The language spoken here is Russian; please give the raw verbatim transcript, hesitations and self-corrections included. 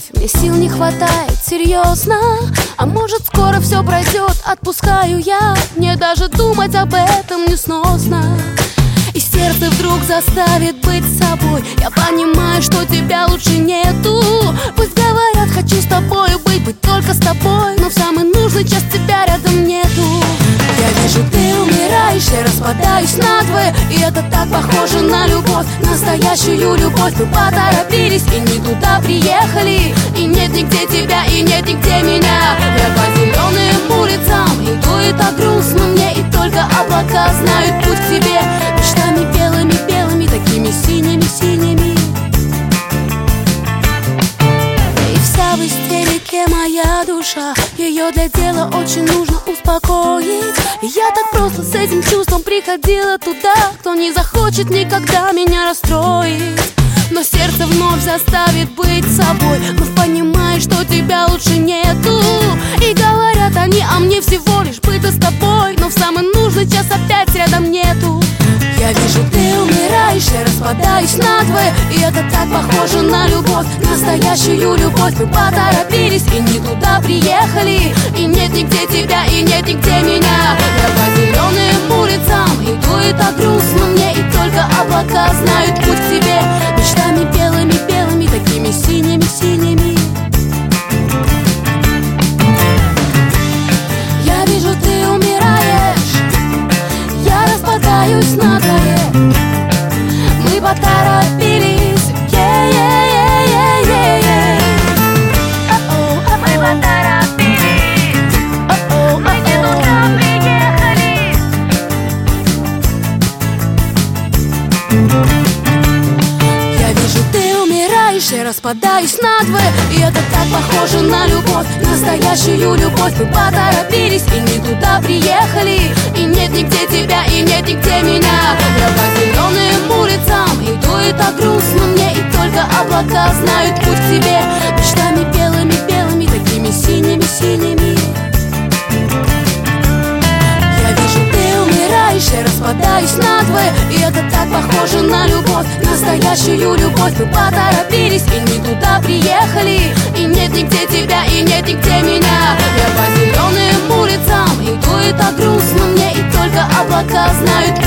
любовь, мне сил не хватает, серьезно. А может скоро все пройдет, отпускаю я. Мне даже думать об этом несносно. И сердце вдруг заставит быть собой. Я понимаю, что тебя лучше нету. Пусть говорят, хочу с тобою быть, быть только с тобой, но в самый нужный час тебя рядом нету. Я вижу, ты умираешь, я распадаюсь надвое. И это так похоже на любовь, настоящую любовь. Мы поторопились и не туда приехали. И нет нигде тебя, и нет нигде меня. Я по зеленым улицам иду, и так грустно мне. И только облака знают путь к тебе. Мечтами белыми-белыми, такими синими-синими. И вся в истерике моя душа. Ее для дела очень нужно успокоить. И я так просто с этим чувством приходила туда. Кто не захочет никогда меня расстроить. Но сердце вновь заставит быть собой. Вновь понимаешь, что тебя лучше нету. И говорят они, а мне всего лишь быть с тобой, но в самый нужный час опять рядом нету. Я вижу, ты умираешь, я распадаюсь надвое. И это так похоже на любовь, настоящую любовь. Мы поторопились и не туда приехали. И нет нигде тебя, и нет нигде меня. Я по зеленым улицам иду, и так грустно мне. И только облака знают путь к тебе. Мечтами белыми-белыми, такими синими-синими. Я вижу, ты умираешь, я распадаюсь надвое. Мы поторопились, е-е-е-е-е-е. Мы поторопились, мы не туда приехали. Я вижу, ты умираешь, я распадаюсь надвое. И это так похоже на любовь, настоящую любовь. Мы поторопились и не туда приехали. И нет нигде тебя, и нет нигде меня. Я по зеленым улицам иду, и так грустно мне. И только облака знают путь к тебе. Мечтами белыми-белыми, такими синими-синими. Я вижу, ты умираешь, я распадаюсь надвое. И это так похоже на любовь, настоящую любовь. Мы поторопились и не туда приехали. И нет нигде тебя, и нет нигде меня. Я по зеленым улицам иду, и так грустно мне. И только облака знают